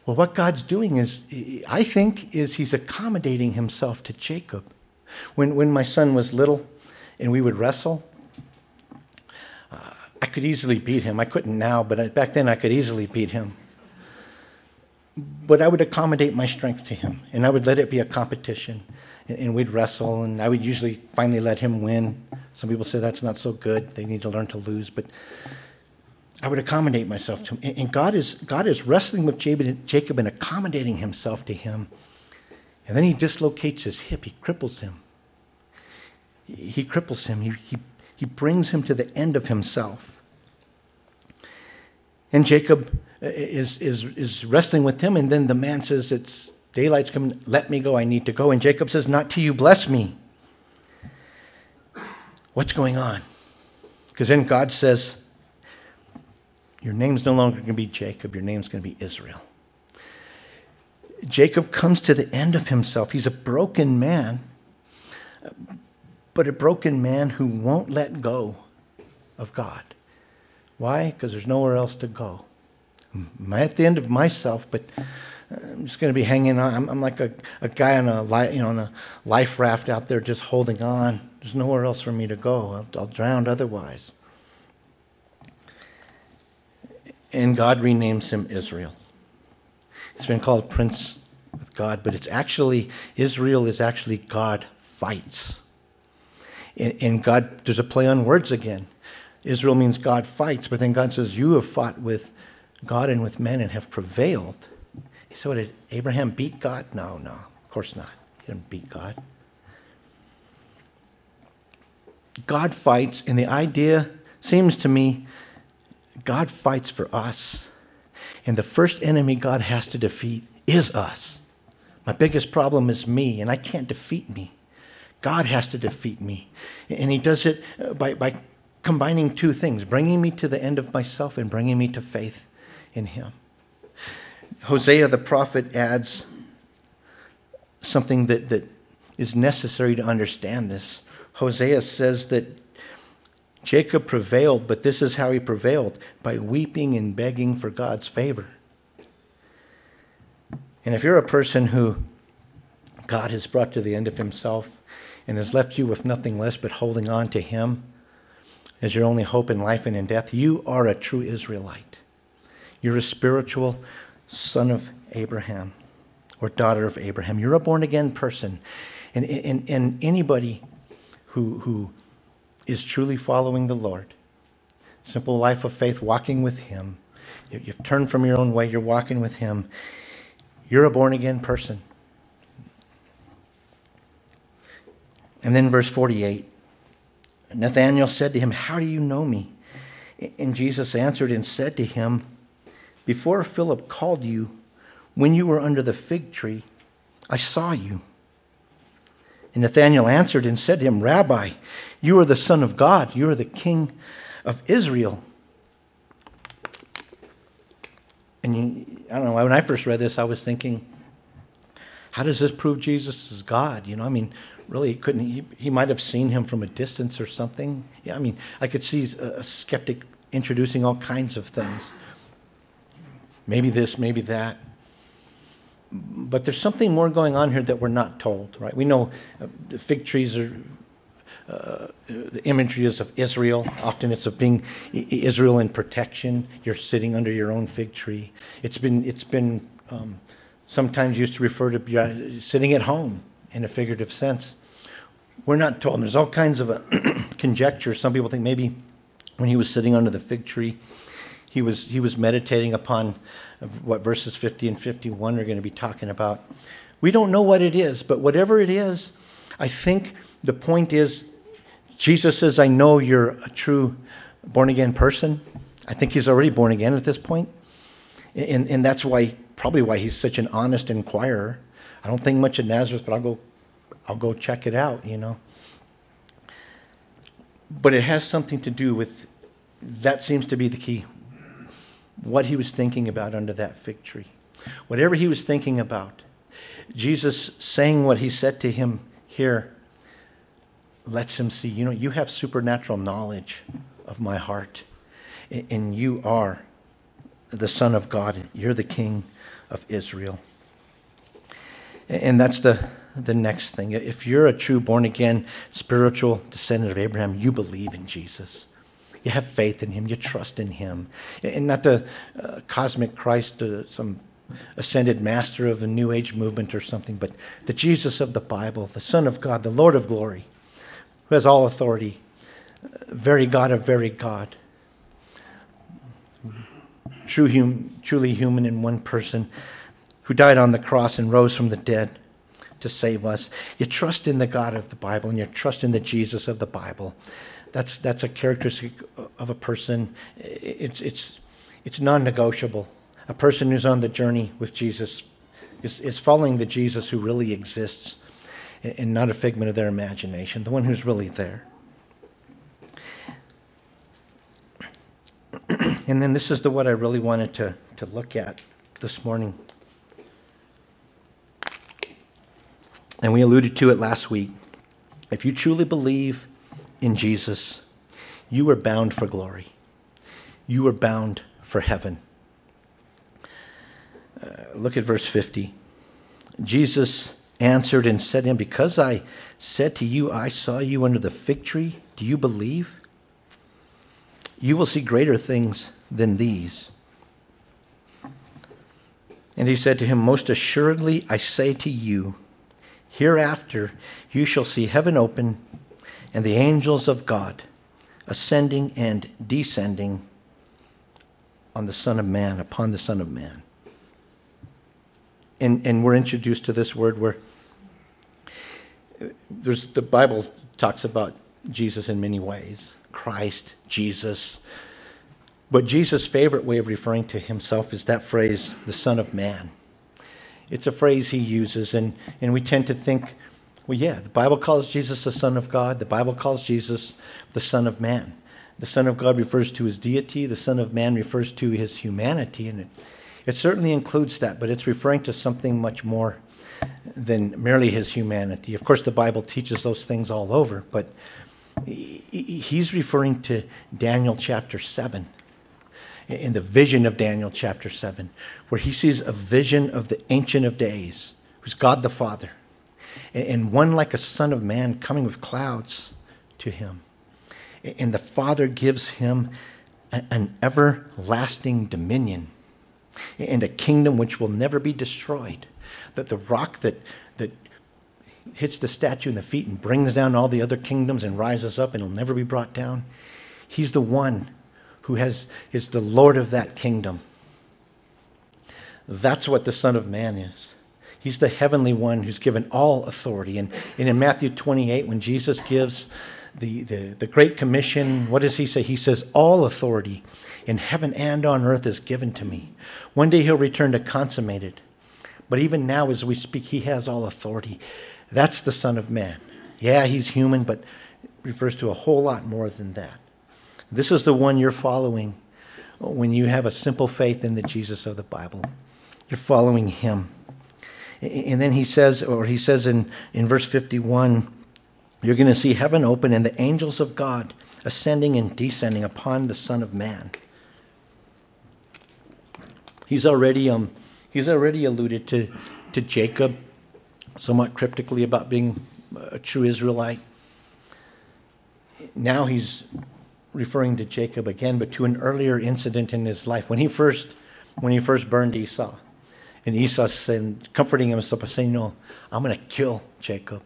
Well, what God's doing is, I think, is he's accommodating himself to Jacob. When my son was little and we would wrestle, I could easily beat him. I couldn't now, but back then I could easily beat him. But I would accommodate my strength to him, and I would let it be a competition. And we'd wrestle, and I would usually finally let him win. Some people say that's not so good. They need to learn to lose. But I would accommodate myself to him. And God is wrestling with Jacob and accommodating himself to him. And then he dislocates his hip. He cripples him. He cripples him. He brings him to the end of himself. And Jacob is wrestling with him, and then the man says, it's daylight's coming, let me go, I need to go. And Jacob says, not till you bless me. What's going on? Because then God says, your name's no longer going to be Jacob, your name's going to be Israel. Jacob comes to the end of himself. He's a broken man, but a broken man who won't let go of God. Why? Because there's nowhere else to go. I'm at the end of myself, but I'm just going to be hanging on. I'm like a guy on a life raft out there just holding on. There's nowhere else for me to go. I'll drown otherwise. And God renames him Israel. It's been called Prince with God, but it's actually, Israel is actually God fights. And God, there's a play on words again. Israel means God fights, but then God says, you have fought with God and with men and have prevailed. So did Abraham beat God? No, of course not. He didn't beat God. God fights, and the idea seems to me, God fights for us. And the first enemy God has to defeat is us. My biggest problem is me, and I can't defeat me. God has to defeat me. And he does it by combining two things, bringing me to the end of myself and bringing me to faith in him. Hosea the prophet adds something that is necessary to understand this. Hosea says that Jacob prevailed, but this is how he prevailed, by weeping and begging for God's favor. And if you're a person who God has brought to the end of himself and has left you with nothing less but holding on to him as your only hope in life and in death, you are a true Israelite. You're a spiritual son of Abraham or daughter of Abraham. You're a born-again person. And anybody who is truly following the Lord, simple life of faith, walking with him, you've turned from your own way, you're walking with him, you're a born-again person. And then verse 48, Nathanael said to him, how do you know me? And Jesus answered and said to him, before Philip called you, when you were under the fig tree, I saw you. And Nathanael answered and said to him, Rabbi, you are the Son of God. You are the King of Israel. And I don't know, when I first read this, I was thinking, how does this prove Jesus is God? Really, he might have seen him from a distance or something. Yeah, I could see a skeptic introducing all kinds of things. Maybe this, maybe that. But there's something more going on here that we're not told, right? We know the fig trees are, the imagery is of Israel. Often it's of being Israel in protection. You're sitting under your own fig tree. It's been sometimes used to refer to sitting at home in a figurative sense. We're not told. And there's all kinds of conjecture. Some people think maybe when he was sitting under the fig tree, he was meditating upon what verses 50 and 51 are going to be talking about. We don't know what it is, but whatever it is, I think the point is, Jesus says, I know you're a true born-again person. I think he's already born again at this point. And that's probably why he's such an honest inquirer. I don't think much of Nazareth, but I'll go check it out, But it has something to do with, that seems to be the key, what he was thinking about under that fig tree. Whatever he was thinking about, Jesus saying what he said to him here lets him see, you have supernatural knowledge of my heart, and you are the Son of God. You're the King of Israel. And that's the next thing. If you're a true born-again spiritual descendant of Abraham, you believe in Jesus. You have faith in him. You trust in him. And not the cosmic Christ, some ascended master of a New Age movement or something, but the Jesus of the Bible, the Son of God, the Lord of glory, who has all authority, very God of very God, truly human in one person, who died on the cross and rose from the dead to save us. You trust in the God of the Bible, and you trust in the Jesus of the Bible. That's a characteristic of a person. It's non-negotiable. A person who's on the journey with Jesus is following the Jesus who really exists, and not a figment of their imagination, the one who's really there. And then this is what I really wanted to look at this morning. And we alluded to it last week. If you truly believe in Jesus, you are bound for glory. You are bound for heaven. Look at verse 50. Jesus answered and said to him, because I said to you, I saw you under the fig tree, do you believe? You will see greater things than these. And he said to him, most assuredly I say to you, hereafter you shall see heaven open and the angels of God ascending and descending on the Son of Man, upon the Son of Man. And we're introduced to this word where the Bible talks about Jesus in many ways. Christ, Jesus. But Jesus' favorite way of referring to himself is that phrase, the Son of Man. It's a phrase he uses, and we tend to think, well, yeah, the Bible calls Jesus the Son of God. The Bible calls Jesus the Son of Man. The Son of God refers to his deity. The Son of Man refers to his humanity, and it certainly includes that, but it's referring to something much more than merely his humanity. Of course, the Bible teaches those things all over, but he's referring to Daniel chapter 7, in the vision of Daniel chapter 7, where he sees a vision of the Ancient of Days, who's God the Father, and one like a Son of Man coming with clouds to him. And the Father gives him an everlasting dominion and a kingdom which will never be destroyed. That the rock that hits the statue in the feet and brings down all the other kingdoms and rises up and will never be brought down. He's the one who is the Lord of that kingdom. That's what the Son of Man is. He's the heavenly one who's given all authority. And in Matthew 28, when Jesus gives the Great Commission, what does he say? He says, all authority in heaven and on earth is given to me. One day he'll return to consummate it. But even now as we speak, he has all authority. That's the Son of Man. Yeah, he's human, but refers to a whole lot more than that. This is the one you're following when you have a simple faith in the Jesus of the Bible. You're following him. And then he says in verse 51, you're going to see heaven open and the angels of God ascending and descending upon the Son of Man. He's already alluded to Jacob somewhat cryptically about being a true Israelite. Now he's referring to Jacob again, but to an earlier incident in his life when he first burned Esau. And Esau said, comforting himself, saying, "No, I'm going to kill Jacob."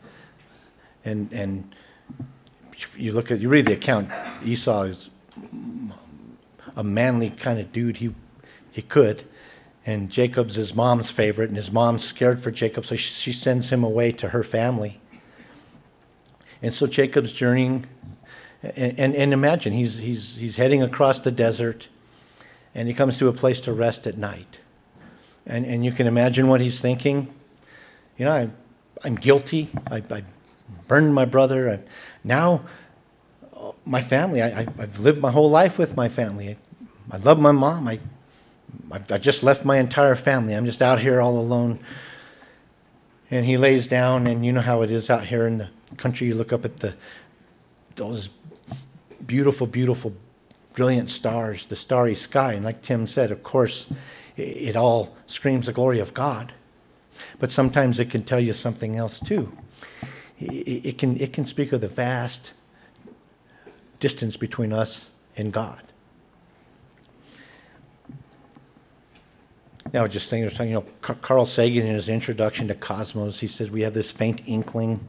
And you read the account. Esau is a manly kind of dude. He could. And Jacob's his mom's favorite, and his mom's scared for Jacob, so she sends him away to her family. And so Jacob's journeying, and imagine he's heading across the desert, and he comes to a place to rest at night. And you can imagine what he's thinking. You know, I'm guilty. I burned my brother. Now, my family. I've lived my whole life with my family. I love my mom. I just left my entire family. I'm just out here all alone. And he lays down, and you know how it is out here in the country. You look up at those beautiful, beautiful brilliant stars, the starry sky. And like Tim said, of course, it all screams the glory of God. But sometimes it can tell you something else too. It can speak of the vast distance between us and God. Now, just thinking, Carl Sagan in his introduction to Cosmos, he said we have this faint inkling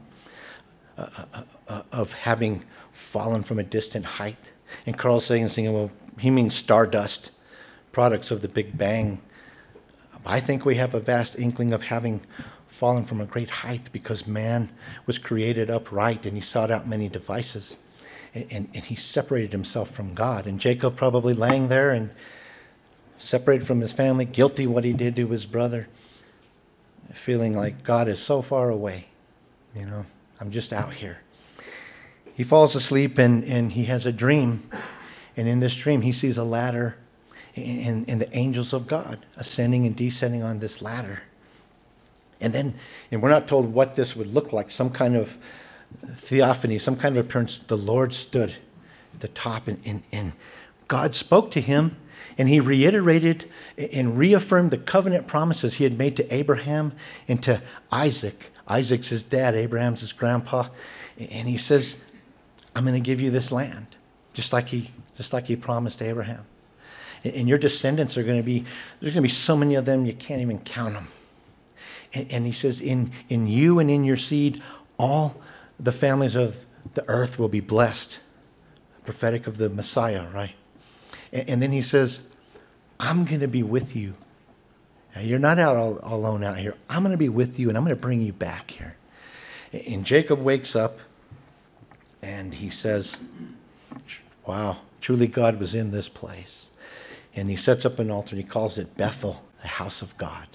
of having fallen from a distant height. And Carl Sagan's thinking, well, he means stardust, products of the Big Bang. I think we have a vast inkling of having fallen from a great height because man was created upright and he sought out many devices. And he separated himself from God. And Jacob probably laying there and separated from his family, guilty what he did to his brother, feeling like God is so far away. I'm just out here. He falls asleep and he has a dream. And in this dream, he sees a ladder and the angels of God ascending and descending on this ladder. And we're not told what this would look like, some kind of theophany, some kind of appearance. The Lord stood at the top and God spoke to him, and he reiterated and reaffirmed the covenant promises he had made to Abraham and to Isaac. Isaac's his dad, Abraham's his grandpa. And he says, I'm going to give you this land, just like he promised Abraham. And your descendants there's going to be so many of them you can't even count them. And he says, in you and in your seed, all the families of the earth will be blessed. Prophetic of the Messiah, right? And then he says, I'm going to be with you. Now, you're not out all alone out here. I'm going to be with you, and I'm going to bring you back here. And Jacob wakes up, and he says, wow, truly God was in this place. And he sets up an altar, and he calls it Bethel, the house of God.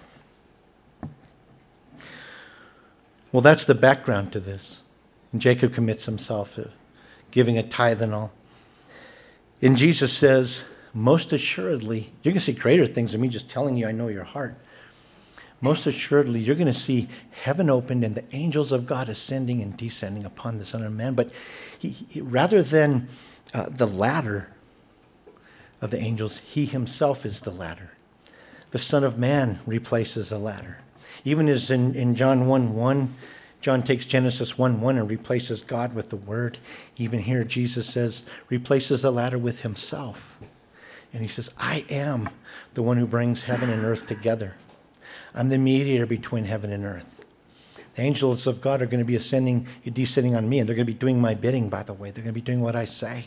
Well, that's the background to this. And Jacob commits himself to giving a tithe and all. And Jesus says, most assuredly, you're going to see greater things than me just telling you I know your heart. Most assuredly, you're going to see heaven opened and the angels of God ascending and descending upon the Son of Man. But he rather than the ladder of the angels, he himself is the ladder. The Son of Man replaces a ladder. Even as in John 1:1, John takes Genesis 1:1 and replaces God with the Word. Even here, Jesus says, replaces the ladder with himself. And he says, I am the one who brings heaven and earth together. I'm the mediator between heaven and earth. The angels of God are going to be ascending and descending on me, and they're going to be doing my bidding, by the way. They're going to be doing what I say.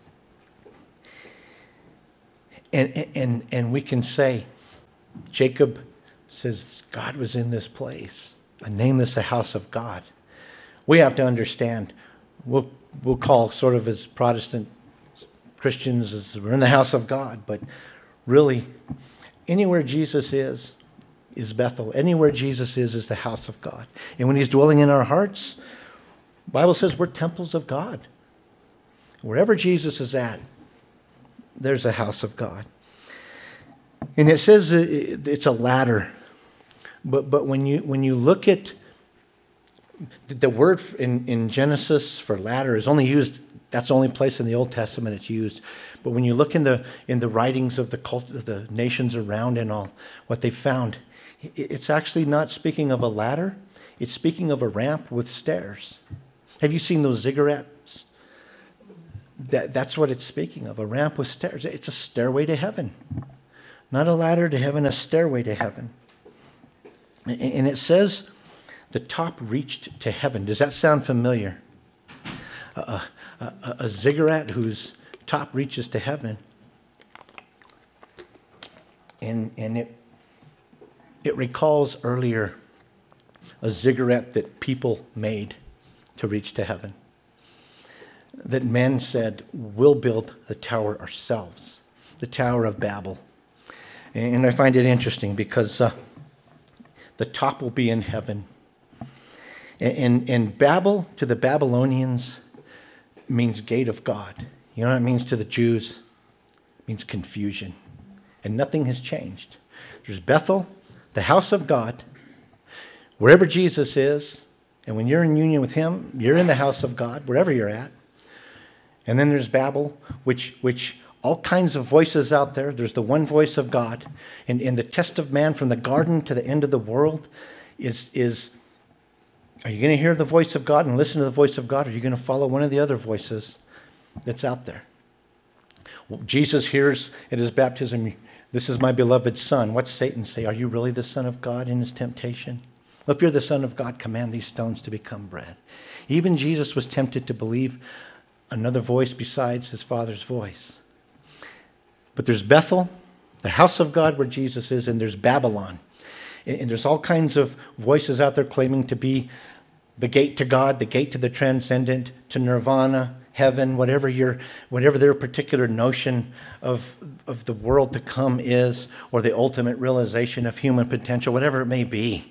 And we can say, Jacob says, God was in this place. I name this a house of God. We have to understand, we'll call sort of as Protestant Christians, as we're in the house of God, but really, anywhere Jesus is Bethel. Anywhere Jesus is the house of God. And when he's dwelling in our hearts, the Bible says we're temples of God. Wherever Jesus is at, there's a house of God. And it says it's a ladder. But when you look at the word in Genesis for ladder is only used, that's the only place in the Old Testament it's used. But when you look in the writings of the nations around and all, what they found, it's actually not speaking of a ladder. It's speaking of a ramp with stairs. Have you seen those ziggurats? That's what it's speaking of, a ramp with stairs. It's a stairway to heaven. Not a ladder to heaven, a stairway to heaven. And it says the top reached to heaven. Does that sound familiar? A ziggurat whose top reaches to heaven. And it recalls earlier a ziggurat that people made to reach to heaven. That men said, we'll build the tower ourselves, the Tower of Babel. And I find it interesting because the top will be in heaven. And Babel, to the Babylonians, means gate of God. You know what it means to the Jews? It means confusion. And nothing has changed. There's Bethel, the house of God, wherever Jesus is. And when you're in union with him, you're in the house of God, wherever you're at. And then there's Babel, which all kinds of voices out there. There's the one voice of God. And the test of man from the garden to the end of the world is are you going to hear the voice of God and listen to the voice of God? Or are you going to follow one of the other voices that's out there? Well, Jesus hears at his baptism, "This is my beloved Son." What's Satan say? Are you really the Son of God in his temptation? Well, if you're the Son of God, command these stones to become bread. Even Jesus was tempted to believe another voice besides his Father's voice. But there's Bethel, the house of God where Jesus is, and there's Babylon. And there's all kinds of voices out there claiming to be the gate to God, the gate to the transcendent, to nirvana, heaven, whatever their particular notion of the world to come is, or the ultimate realization of human potential, whatever it may be.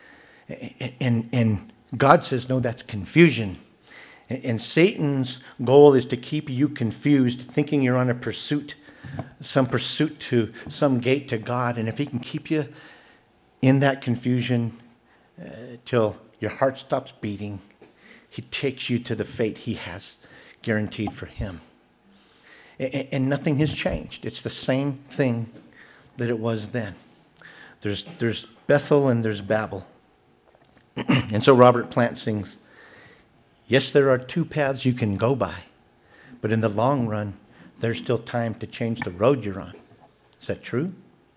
And God says, no, that's confusion. And Satan's goal is to keep you confused, thinking you're on a pursuit to some gate to God. And if he can keep you in that confusion till your heart stops beating, he takes you to the fate he has guaranteed for him. And nothing has changed. It's the same thing that it was then. There's Bethel and there's Babel. And so Robert Plant sings, "Yes, there are two paths you can go by, but in the long run, there's still time to change the road you're on." Is that true?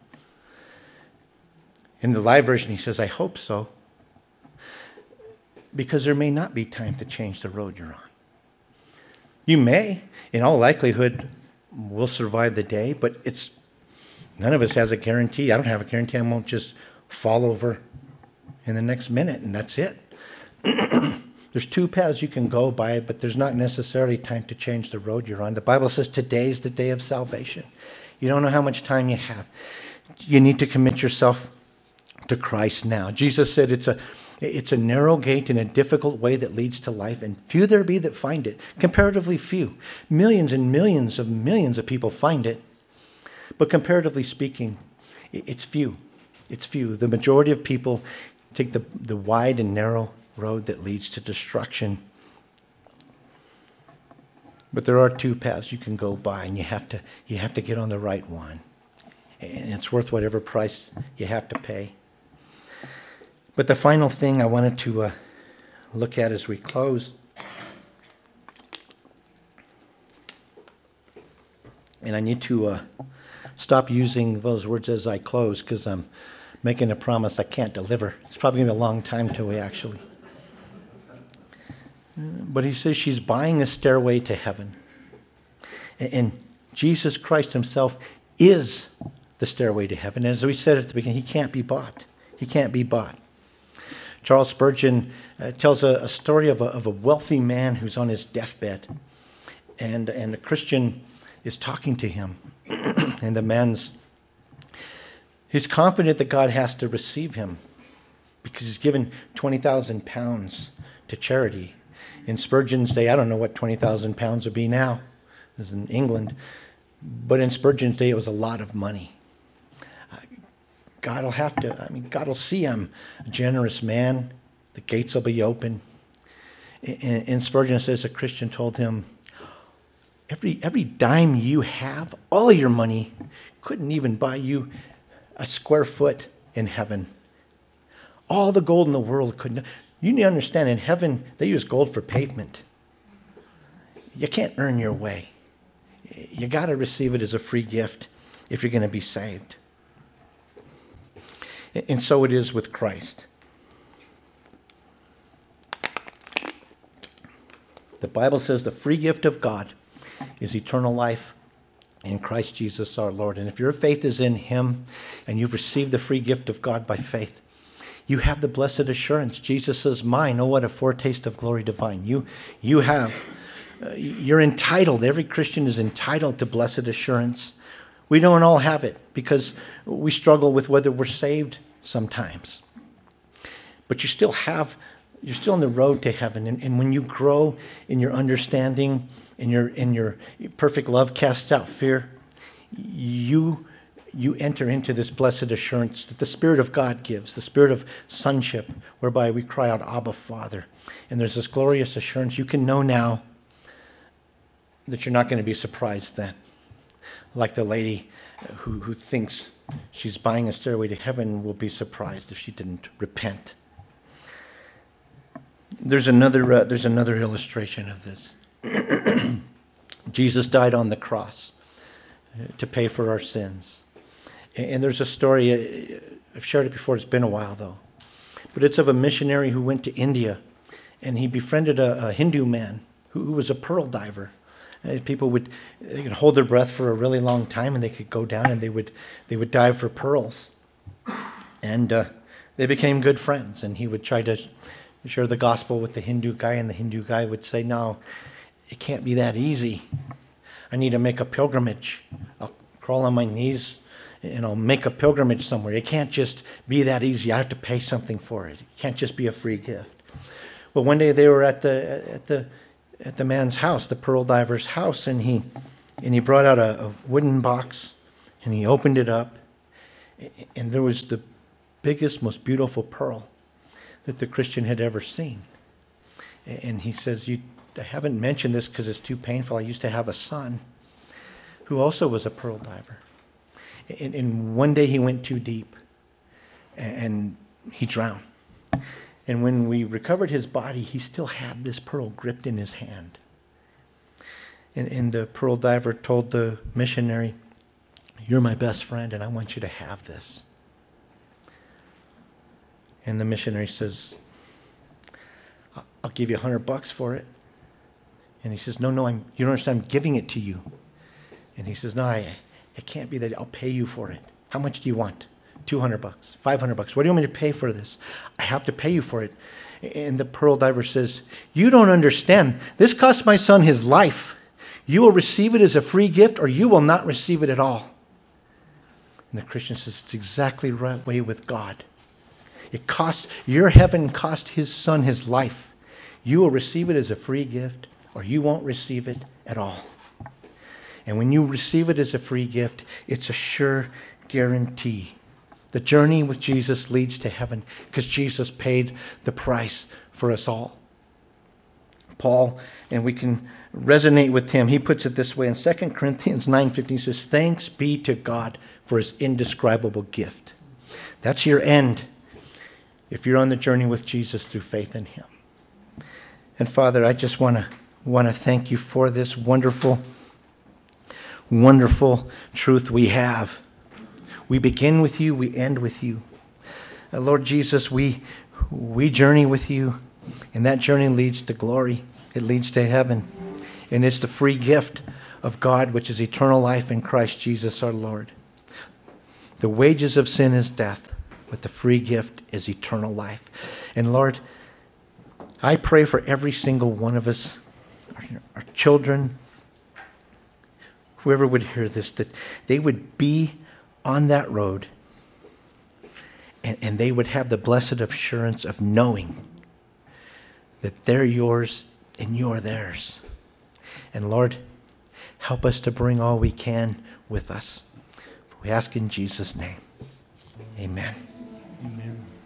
In the live version, he says, "I hope so, because there may not be time to change the road you're on." You may, in all likelihood, will survive the day, but none of us has a guarantee. I don't have a guarantee I won't just fall over in the next minute, and that's it. There's two paths you can go by, but there's not necessarily time to change the road you're on. The Bible says today is the day of salvation. You don't know how much time you have. You need to commit yourself to Christ now. Jesus said it's a narrow gate and a difficult way that leads to life, and few there be that find it. Comparatively few. Millions and millions of people find it, but comparatively speaking, it's few. It's few. The majority of people take the wide and narrow road that leads to destruction. But there are two paths you can go by, and you have to get on the right one. And it's worth whatever price you have to pay. But the final thing I wanted to look at as we close, and I need to stop using those words as I close because I'm making a promise I can't deliver. It's probably going to be a long time till we actually. But he says she's buying a stairway to heaven. And Jesus Christ himself is the stairway to heaven. As we said at the beginning, he can't be bought. He can't be bought. Charles Spurgeon tells a story of a wealthy man who's on his deathbed. And a Christian is talking to him. And the he's confident that God has to receive him because he's given 20,000 pounds to charity. In Spurgeon's day, I don't know what 20,000 pounds would be now. This is in England. But in Spurgeon's day, it was a lot of money. God will see I'm a generous man. The gates will be open. And Spurgeon says a Christian told him, every dime you have, all of your money, couldn't even buy you a square foot in heaven. All the gold in the world couldn't. You need to understand, in heaven, they use gold for pavement. You can't earn your way. You got to receive it as a free gift if you're going to be saved. And so it is with Christ. The Bible says the free gift of God is eternal life in Christ Jesus our Lord. And if your faith is in him and you've received the free gift of God by faith, you have the blessed assurance. Jesus is mine. Oh, what a foretaste of glory divine. You're entitled. Every Christian is entitled to blessed assurance. We don't all have it because we struggle with whether we're saved sometimes. But you're still on the road to heaven. And when you grow in your understanding, in your perfect love casts out fear, you enter into this blessed assurance that the Spirit of God gives, the Spirit of sonship, whereby we cry out, Abba, Father. And there's this glorious assurance you can know now that you're not going to be surprised then. Like the lady who thinks she's buying a stairway to heaven will be surprised if she didn't repent. There's another illustration of this. Jesus died on the cross to pay for our sins. And there's a story, I've shared it before, it's been a while though. But it's of a missionary who went to India, and he befriended a Hindu man who was a pearl diver. People could hold their breath for a really long time, and they could go down and they would dive for pearls. And they became good friends, and he would try to share the gospel with the Hindu guy, and the Hindu guy would say, "No, it can't be that easy. I need to make a pilgrimage. I'll crawl on my knees and I'll make a pilgrimage somewhere. It can't just be that easy. I have to pay something for it. It can't just be a free gift." Well, one day they were at the man's house, the pearl diver's house, and he brought out a wooden box, and he opened it up, and there was the biggest, most beautiful pearl that the Christian had ever seen. And he says, I haven't mentioned this because it's too painful. I used to have a son who also was a pearl diver. And one day he went too deep, and he drowned. And when we recovered his body, he still had this pearl gripped in his hand. And the pearl diver told the missionary, "You're my best friend, and I want you to have this." And the missionary says, "I'll give you $100 for it." And he says, No, you don't understand, I'm giving it to you. And he says, "No, it can't be that. I'll pay you for it. How much do you want?" $200, $500. "What do you want me to pay for this?" "I have to pay you for it." And the pearl diver says, "You don't understand. This cost my son his life. You will receive it as a free gift, or you will not receive it at all." And the Christian says, it's exactly the right way with God. Your heaven cost his son his life. You will receive it as a free gift, or you won't receive it at all. And when you receive it as a free gift, it's a sure guarantee. The journey with Jesus leads to heaven because Jesus paid the price for us all. Paul, and we can resonate with him, he puts it this way in 2 Corinthians 9:15, he says, "Thanks be to God for his indescribable gift." That's your end if you're on the journey with Jesus through faith in him. And Father, I just want to thank you for this wonderful, wonderful truth we have. We begin with you, we end with you. Lord Jesus, we journey with you, and that journey leads to glory. It leads to heaven. And it's the free gift of God, which is eternal life in Christ Jesus our Lord. The wages of sin is death, but the free gift is eternal life. And Lord, I pray for every single one of us, our children, whoever would hear this, that they would be on that road, and they would have the blessed assurance of knowing that they're yours and you're theirs. And Lord, help us to bring all we can with us. We ask in Jesus' name. Amen. Amen.